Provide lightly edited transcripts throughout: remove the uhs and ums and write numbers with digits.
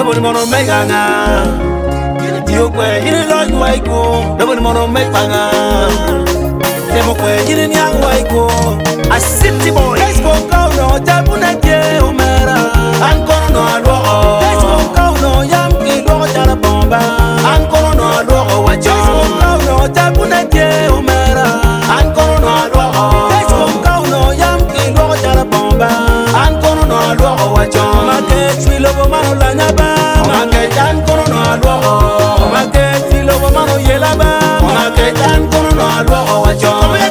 nobody wanna make anga. You kwe, you like waiko, nobody wanna make anga. Demo kwe, you young waiko, a city boy. Let's go no, Japuna ke umera, ancora no alo. Let's go no, yam ki lo jara bomba, ancora no alo wajo. Let's go no, Japuna ke umera, ancora no alo. Let's go no, yam ki lo jara bomba, ancora no alo wajo. Make chilo mano la nyaba, make tan kono no alo. Make chilo mano yela ba, make tan kono no alo wajo.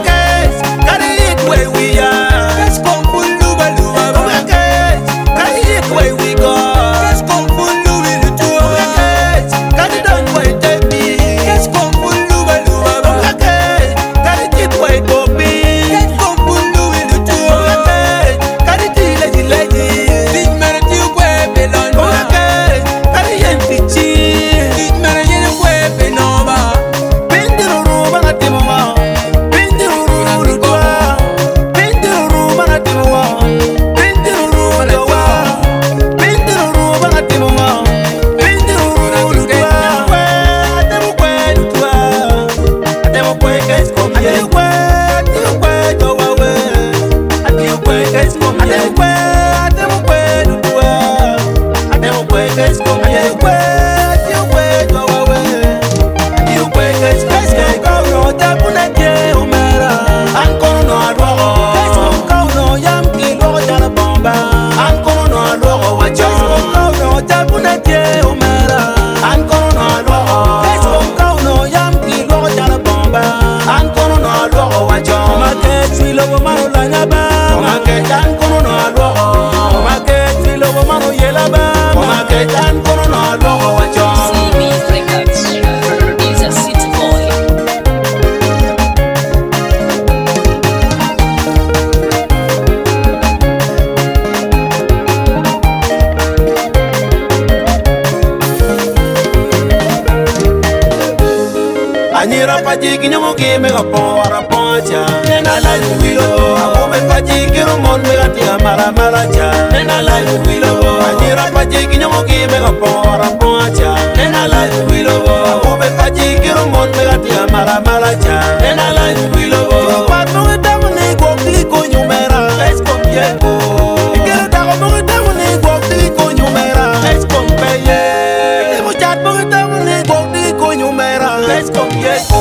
Anira pajiki nyomo ki mega pora poncha. Nena la wilo, amo me pajiki rumon mega tia mala mala cha. Nena la wilo, anira pajiki nyomo ki mega pora poncha. Nena la wilo, amo me pajiki rumon mega tia mala mala cha. Nena la wilo, pano ita mune go kliko nyumera. Let's come yeko. Ikere da go ita mune go kliko nyumera. Let's come peye. Ikere chat mo ita mune go kliko nyumera. Let's come yeko.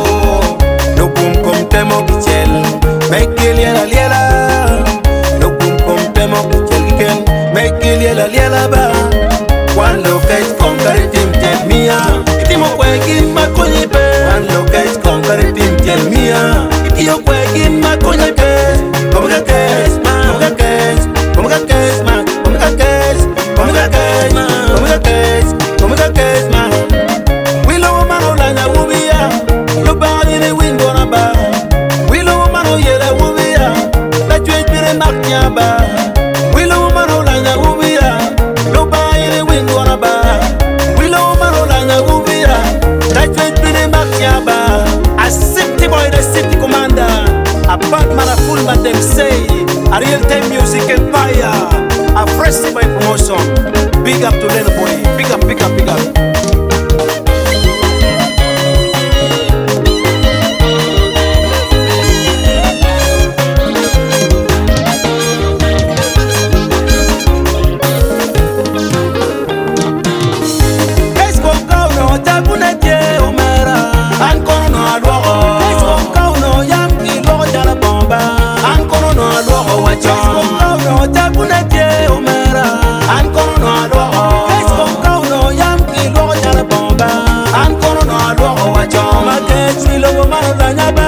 No boom kom temo kichel, make liela liela. No boom kom temo kichel ken, make liela liela ba. One locate conquer team tell me ya. Itimo kwegin makonyi pe. One locate conquer team tell me ya. Itio kwegin makonyi pe. Komga kes ma, komga kes, komga kes ma, komga kes, komga kes ma, komga kes, komga kes ma. Willow mano la nya ubia, lo ba ni window na ba. Willow mano yele ubia, la chwe pire maknya ba. Willow mano la nya ubia, lo ba ni window na ba. Willow mano la nya ubia, la chwe pire maknya ba. A city boy, the city commander. A bad man, a full man, them say. A real time music empire. A fresh by promotion. Big up to Lenny Boy. Big up, big up, big up. Mano la nyaba